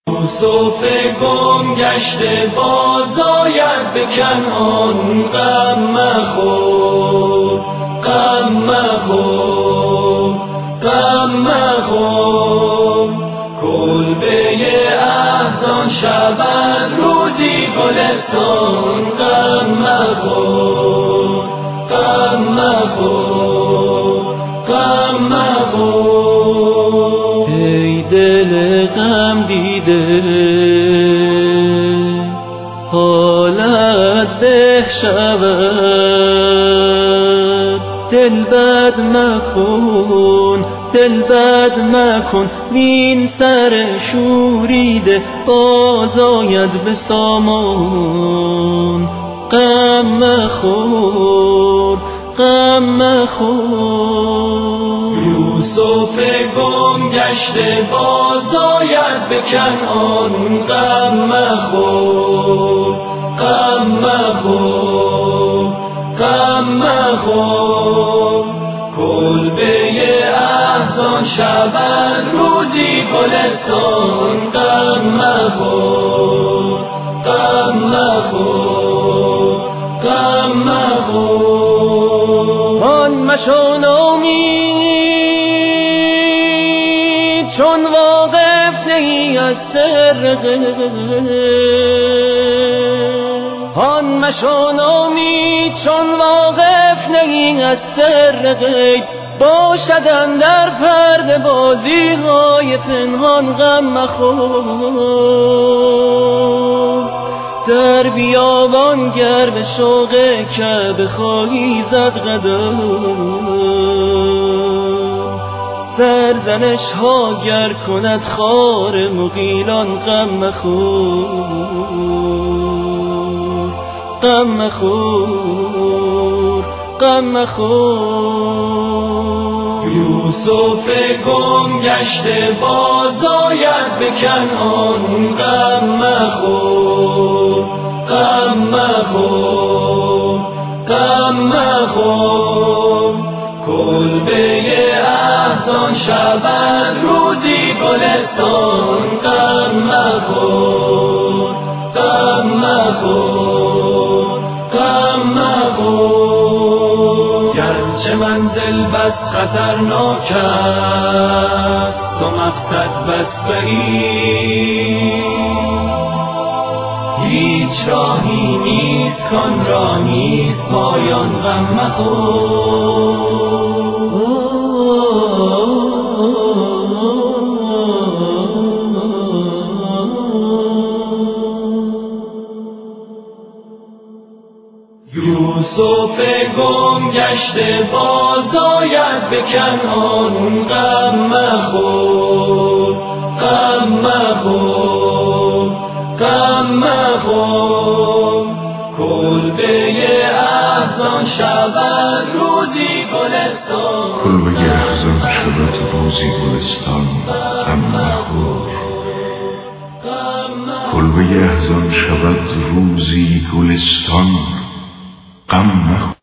یوسف گم گشته باز آید به کنعان، غم مخور، غم مخور، غم مخور. کلبه احزان شود روزی گلستان، غم مخور، غم مخور، غم مخور. ای دل غم دیده حالت به شود، دل بد مکن، دل بد مکن، وین سر شوریده باز آید به سامان، غم مخور، غم مخور. یوسف گم گشته باز آید به کنعان، غم مخور، غم مخور، غم مخور. کلبه احزان شود روزی گلستان، غم مخور، غم مخور، غم مخور. آن مشو نومید چون واقف نهی از سر غیب، آن مشو نومید چون واقف نهی از سر غیب، باشد اندر پرده بازی های پنهان، غم مخور. در بیابان گر به شوق کعبه خواهی زد قدم، سرزنش ها گر کند خار مغیلان، غم مخور، غم مخور، غم مخور. یوسف گم گشته باز آید به کنعان، غم مخور، غم مخور، غم مخور. کلبه احزان شود روزی گلستان، غم مخور، غم مخور، غم مخور. گرچه منزل بس خطرناک است و مقصد بس بعید، هیچ راهی نیست کان را نیست پایان، غم مخور. یوسف گم گشته باز آید به کنعان، غم مخور، غم مخور، غم مخور. کلبه احزان شود روزی گلستان، کلبه احزان شود روزی گلستان، غم مخور. کلبه احزان شود روزی گلستان، غم مخور.